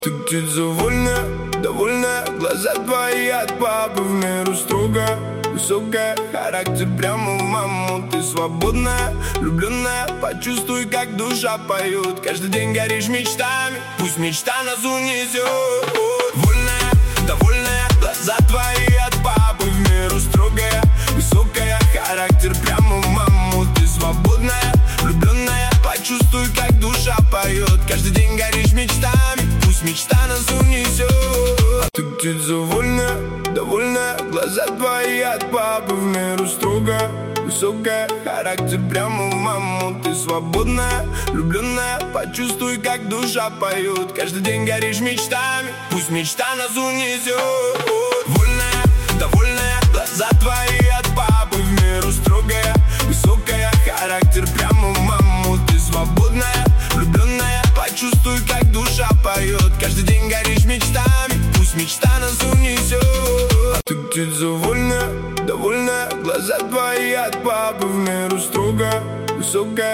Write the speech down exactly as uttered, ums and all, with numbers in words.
Ты птица вольная, довольная, глаза твои от папы в меру строго. Высокая, характер прямо в маму. Ты свободная, влюбленная, почувствуй, как душа поет. Каждый день горишь мечтами, пусть мечта нас унесет. Вольная, довольная, глаза твои от папы в меру строгая. Высокая, характер прямо в маму. Ты свободная, влюбленная, почувствуй, как душа поет. Каждый день горишь мечтами, пусть мечта нас унесет. Ты птица вольная, довольная, глаза твои от папы в меру строго. Высокая, характер прямо в маму. Ты свободная, влюбленная, почувствуй, как душа поет. Каждый день горишь мечтами, пусть мечта нас унесет. Вольная, довольная, глаза твои от папы в меру строгая. Высокая, характер прямо в маму. Ты свободная, влюбленная, почувствуй, как душа поет. Каждый день горишь мечтами, пусть мечта нас унесет. Ты птица вольная, довольная, глаза твои от папы в меру строго. Высокая